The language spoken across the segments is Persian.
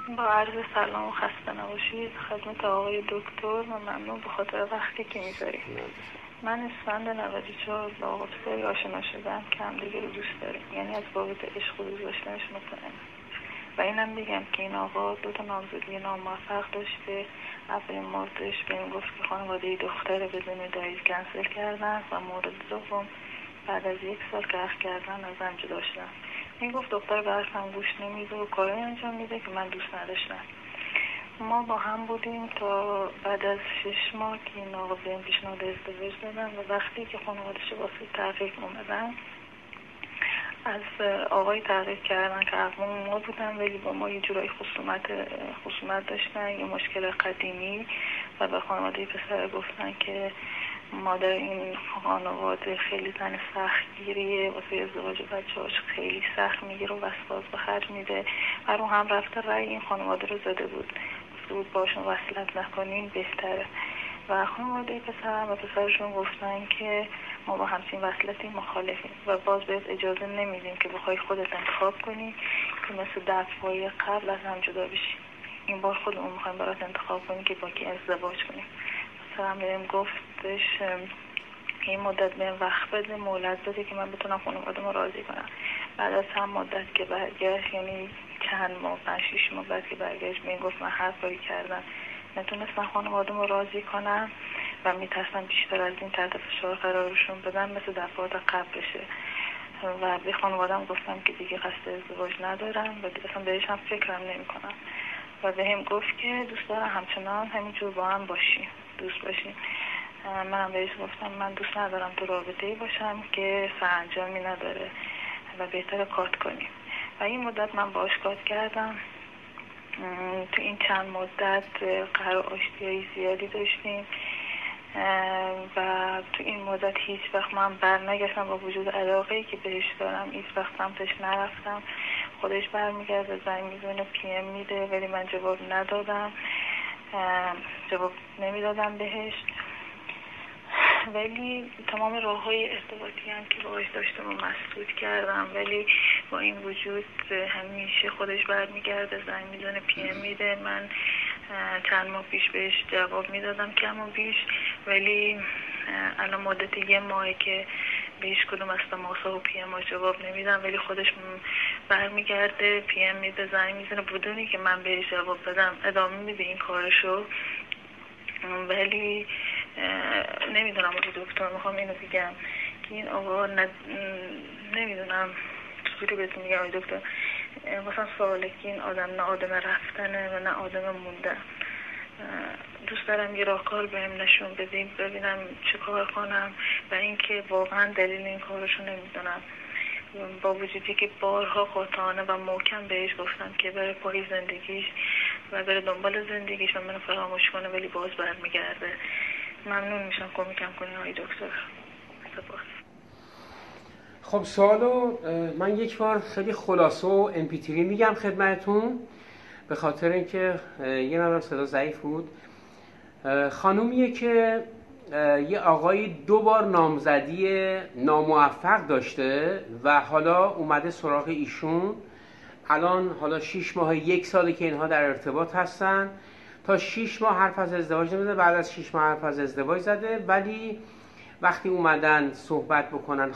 با عرض سلام و خسته نباشید خدمت آقای دکتر و ممنون به خاطر وقتی که میذارید. من اسفند 94 با آقا پسری آشنا شدم که همدیگه رو دوست داریم، یعنی از بابت عشق و دوست داشتنش مطمئنم. و اینم بگم که این آقا 2 تا نامزدی ناموفق داشته. اولین موردش بهم گفت که خانواده دختر بدون دایز کنسل کردن و مورد دوم بعد از 1 سال که عقد کردن ازم جدا شدن. این گفت دختر به حرفم گوش نمیده و کارایی انجام میده که من دوست نداشتم. ما با هم بودیم تا بعد از 6 ماه که این آقا بهم پیشنهاد ازدواج دادن و وقتی که خانواده‌اش واسه تحقیق اومدن از آقای تحقیق کردن که اقوام ما بودن ولی با ما یه جورایی خصومت داشتن، یه مشکل قدیمی، و به خانواده پسر گفتن که مادر این خانواده خیلی زن سختگیریه، واسه ازدواج بچه‌هاش خیلی سخت میگیره و وسواس به خرج میده. هر اون هم رفته رأی این خانواده رو زده بود، باشون وصلت نکنین بهتره. و خانواده پسرم و پسرشون گفتن که ما با همچین وصلتی مخالفیم و باز بهت اجازه نمیدیم که بخوای خودت انتخاب کنی که مثل دفعه‌های قبل از هم جدا بشی. این بار خودمون میخوایم برات انتخاب کنی که با کی ازدواج کنیم. پسرم بهم گفتش این مدت بهم وقت بده، مهلت بده که من بتونم خانواده‌مو راضی کنم. بعد از هم مدت که برگشت، یعنی چند ماه 5-6 ماه بعد که برگشت، بهم گفت من هر کاری کردم نتونستم خانواده‌مو راضی کنم و میترسم بیشتر از این تحت فشار قرارشون بدم مثل دفعات قبل بشه. و به خانواده‌ام گفتم که دیگه قصد ازدواج ندارم و اصلا بهش هم فکرم نمی‌کنم. و بهم گفت که دوست دارم همچنان همینجور با هم باشیم، دوست باشیم. منم بهش گفتم من دوست ندارم تو رابطه‌ای باشم که سرانجامی نداره و بهتره کات کنیم. و این مدت من باهاش کات کردم. تو این چند مدت قرار آشتی‌های زیادی داشتیم و تو این مدت هیچ وقت من برنگشتم، با وجود علاقه‌ای که بهش دارم هیچ وقت سمتش نرفتم. خودش برمیگرده زنگ میزنه پی ام میده ولی من جواب ندادم، جواب نمیدادم بهش. ولی تمام راه‌های ارتباطی هم که باهاش داشتم و مسدود کردم، ولی با این وجود همیشه خودش برمیگرده زنگ میزنه پی ام میده. من چند ماه پیش بهش جواب میدادم کم و بیش، ولی الان مدت 1 ماهه که بهش کدوم از تماس‌ها و پی ام ها جواب نمیدم، ولی خودش برمیگرده پی ام میده زنگ میزنه بدونی که من بهش جواب بدم ادامه میده این کارشو. ولی نمیدونم دکتر، میخوام اینو بگم که این آقا نمیدونم چجوری بهتون میگم دکتر، مثلا سواله که این آدم نه آدم رفتنه و نه آدم موندن. دوست دارم یه راهکار بهم نشون بدیم ببینم چه کار کنم و اینکه واقعا دلیل این کارشو نمیدونم، با وجودی که بارها قاطعانه و محکم بهش گفتم که بره پای زندگیش و بره دنبال زندگیش و منو فراموش کنه، ولی باز برمیگرده. ممنون میشم کمکم کنین آقای دکتر. سپاس. خب سوالو من یک بار خیلی خلاصه و MP3 میگم خدمتون به خاطر اینکه یه مقدار صدا ضعیف بود. خانومیه که یه آقایی 2 بار نامزدی ناموفق داشته و حالا اومده سراغ ایشون. الان حالا 6 ماه 1 ساله که اینها در ارتباط هستن. تا 6 ماه حرف از ازدواج نمیزده، بعد از 6 ماه حرف از ازدواج زده، ولی وقتی اومدن صحبت بکنن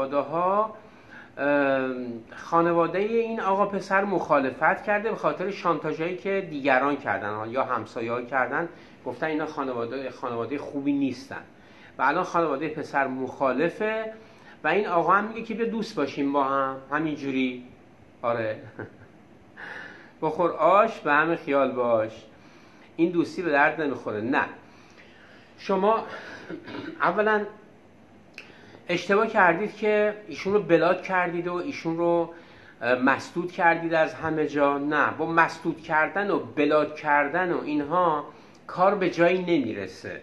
خانواده این آقا پسر مخالفت کرده به خاطر شانتاژهایی که دیگران کردن یا همسایه‌ها کردن، گفتن اینا خانواده خوبی نیستن و الان خانواده پسر مخالفه و این آقا هم میگه که بیا دوست باشیم با هم همینجوری. آره بخور آش به همه خیال باش، این دوستی به درد نمیخوره. نه، شما اولا اشتباه کردید که ایشون رو بلاک کردید و ایشون رو مسدود کردید از همه جا. نه، با مسدود کردن و بلاک کردن و اینها کار به جایی نمیرسه.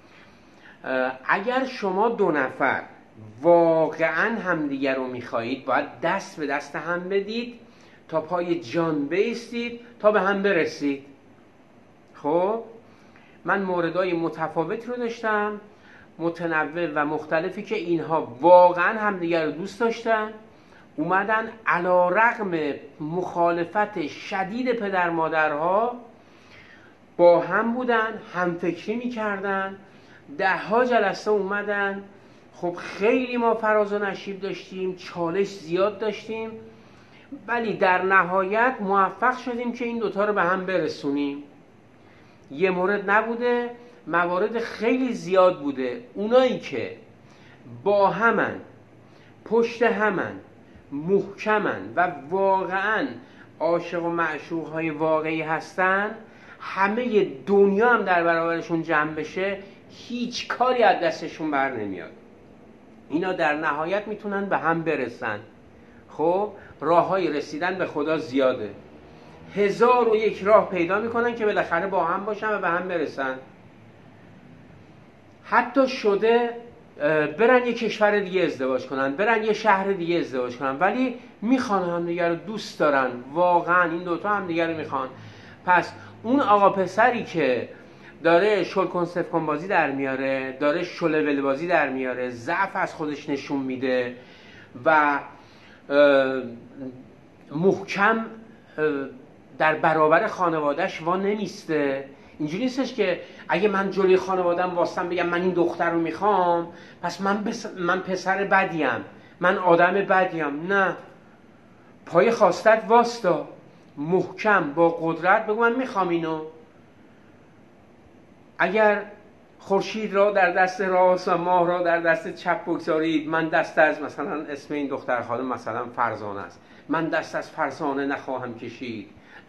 اگر شما 2 نفر واقعا همدیگر رو میخواهید باید دست به دست هم بدید تا پای جان بایستید تا به هم برسید. خب من موردهای متفاوتی رو داشتم، متنوع و مختلفی، که اینها واقعا همدیگر رو دوست داشتن، اومدن علی رغم مخالفت شدید پدر مادرها با هم بودن، همفکری میکردن، 10 جلسه اومدن. خب خیلی ما فراز و نشیب داشتیم، چالش زیاد داشتیم، ولی در نهایت موفق شدیم که این دوتا رو به هم برسونیم. یه مورد نبوده، موارد خیلی زیاد بوده. اونایی که با همن، پشت همن، محکمن و واقعا عاشق و معشوق های واقعی هستن، همه دنیا هم در برابرشون جمع بشه هیچ کاری از دستشون بر نمیاد. اینا در نهایت میتونن به هم برسن. خب راه های رسیدن به خدا زیاده، 1001 راه پیدا میکنن که بالاخره با هم باشن و به هم برسن. حتی شده برن یه کشور دیگه ازدواج کنن، برن یه شهر دیگه ازدواج کنن، ولی میخوان هم دیگر رو، دوست دارن، واقعا این دوتا هم دیگر رو میخوان. پس اون آقا پسری که داره شل کن سف کن بازی در میاره، داره شلول بازی در میاره، ضعف از خودش نشون میده و محکم در برابر خانوادهش وا نمیسته. اینجوری نیستش که اگه من جلوی خانوادم واستم بگم من این دختر رو میخوام پس من پسر بدیم، من آدم بدیم. نه، پای خواستت واستا، محکم با قدرت بگو من میخوام اینو. اگر خورشید را در دست راست و ماه را در دست چپ بگذارید، من دست از، مثلا اسم این دختر خانم مثلا فرزانه است، من دست از فرزانه نخواهم کشید.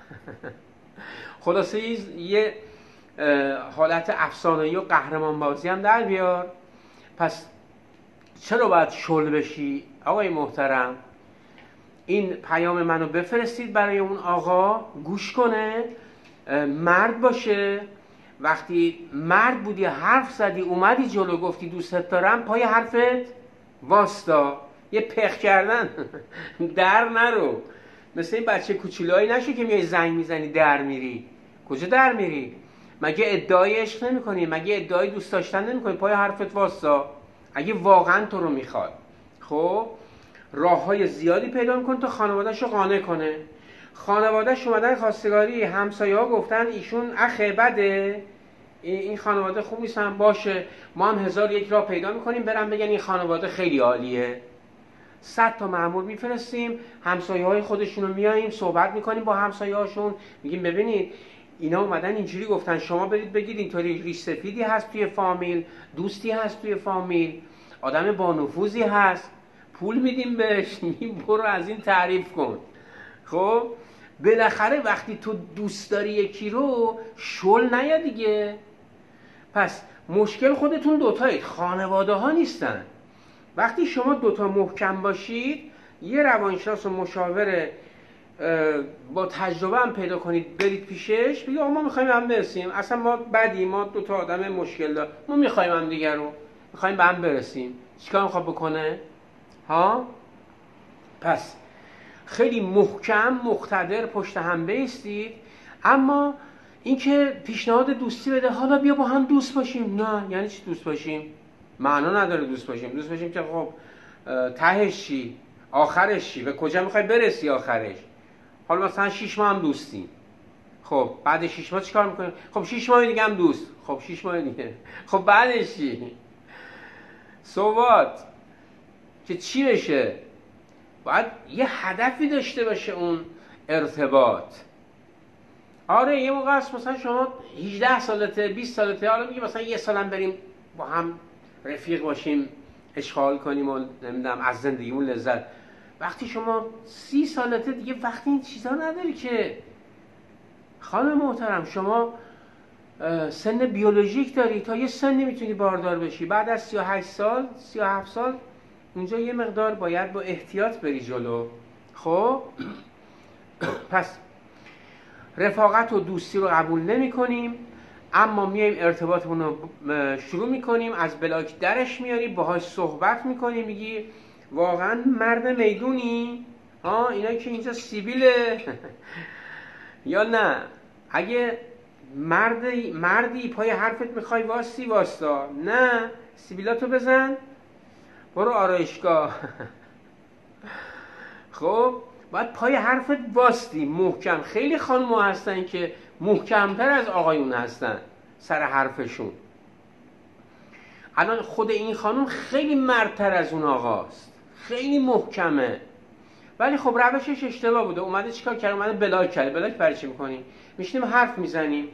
خلاصه یه حالت افسانه‌ای و قهرمان بازی هم در بیار. پس چرا باید شل بشی؟ آقای محترم، این پیام منو بفرستید برای اون آقا، گوش کنه، مرد باشه. وقتی مرد بودی، حرف زدی، اومدی جلو گفتی دوستت دارم، پای حرفت واستا. یه پخ کردن در نرو، مثل این بچه کوچولایی نشی که میای زنگ میزنی در میری. کجا در میری؟ مگه ادعای عشق نمی کنی؟ مگه ادعای دوست داشتن نمی کنی؟ پای حرفت واستا اگه واقعا تو رو میخواد. خب راه های زیادی پیدا میکن تا خانواده‌اش رو قانع کنه. خانواده‌اش اومدن خواستگاری، همسایه ها گفتن ایشون اخه بده، این خانواده خوب نیستن، باشه ما هم 1001 راه پیدا میکنیم برن بگن این خانواده خیلی عالیه. 100 تا مأمور میفرستیم، همسایه های خودشون رو میاییم صحبت میکنیم با همسایه هاشون، میگیم ببینید اینا اومدن اینجوری گفتن، شما برید بگید اینطوری ریش سفیدی هست توی فامیل، دوستی هست توی فامیل، آدم با نفوذی هست، پول میدیم بهش، میگیم برو از این تعریف کن. خب بالاخره وقتی تو دوست داری یکی رو، شل نیا دیگه. پس مشکل خودتون دوتایید، خانواده ها نیستن. وقتی شما دوتا محکم باشید، یه روانشناس و مشاور با تجربه هم پیدا کنید، برید پیشش بگید ما میخوایم هم برسیم، اصلا ما بدیم، ما دوتا آدم مشکل دار، ما میخوایم هم دیگر رو، میخوایم به هم برسیم. چیکار میخواد بکنه؟ ها؟ پس خیلی محکم مقتدر پشت هم بایستید. اما اینکه پیشنهاد دوستی بده، حالا بیا با هم دوست باشیم، نه. یعنی چی دوست باشیم؟ معنا نداره دوست باشیم. دوست باشیم که خب تهش چی؟ آخرش چی؟ به کجا میخوای برسی آخرش؟ حالا مثلا 6 ماه هم دوستیم، خب بعد 6 ماه چیکار میکنیم؟ خب 6 ماه دیگه هم دوست، خب 6 ماه دیگه، خب بعدش چی؟ صحبت که چی بشه؟ باید یه هدفی داشته باشه اون ارتباط. آره یه موقع است مثلا شما 18 سالته، 20 سالته، حالا میگه مثلا یه سالم بریم با هم رفیق باشیم، اشغال کنیم و نمیدونم از زندگیمون لذت. وقتی شما 30 سالته دیگه وقتی این چیزا نداری که. خانم محترم، شما سن بیولوژیک داری، تا یه سنی میتونی باردار بشی، بعد از 38 سال 37 سال اونجا یه مقدار باید با احتیاط بری جلو. خب پس رفاقت و دوستی رو قبول نمی کنیم، اما میایم ارتباطمون رو شروع میکنیم، از بلاک درش میاری، باهاش صحبت میکنی، میگی واقعا مرد میدونی؟ اینا که اینجا سیبیله یا نه؟ اگه مردی پای حرفت میخوای واستا، نه سیبیلاتو بزن، برو آرایشگاه. خب باید پای حرفت واستی محکم. خیلی خانم‌ها هستن که محکمتر از آقایون هستن سر حرفشون. الان خود این خانم خیلی مردتر از اون آقاست، خیلی محکمه، ولی خب روشش اشتباه بوده. اومده چیکار کرده؟ اومده بلاک کرده. بلاک برای چی میکنیم؟ میشینیم حرف میزنیم،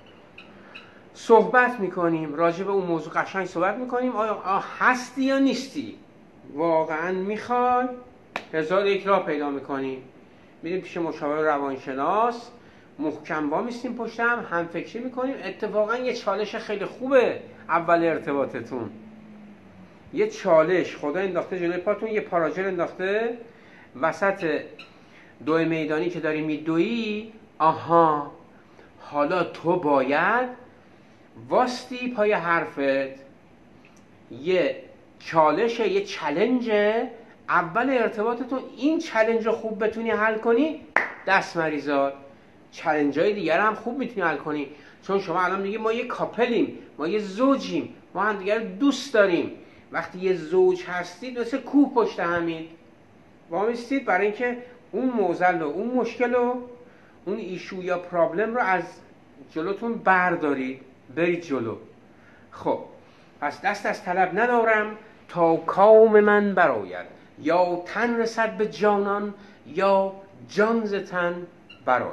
صحبت میکنیم راجع به اون موضوع، قشنگ صحبت میکنیم. آیا هستی یا نیستی؟ واقعا میخوای؟ هزار یک راه پیدا میکنیم، میریم پیش مشاور روانشناس، محکم وامیستیم پشتم، هم فکری میکنیم. اتفاقا یه چالش خیلی خوبه اول ارتباطتون، یه چالش خدا انداخته جلوی پاتون، یه پاراژل انداخته وسط دوی میدانی که داری میدویی. آها حالا تو باید واستی پای حرفت. یه چالشه، یه چلنجه اول ارتباطتون. این چلنج رو خوب بتونی حل کنی، دست مریزاد چلنجای دیگر هم خوب میتونی حل کنی. چون شما الان میگی ما یه کاپلیم، ما یه زوجیم، ما هم دیگر دوست داریم. وقتی یه زوج هستید مثل کوه پشت همین وامیستید برای اینکه اون معضل و اون مشکل و اون ایشو یا پرابلم رو از جلوتون بردارید، برید جلو. خب پس دست از طلب ندارم تا کام من برآید، یا تن رسد به جانان یا جان ز تن برآید.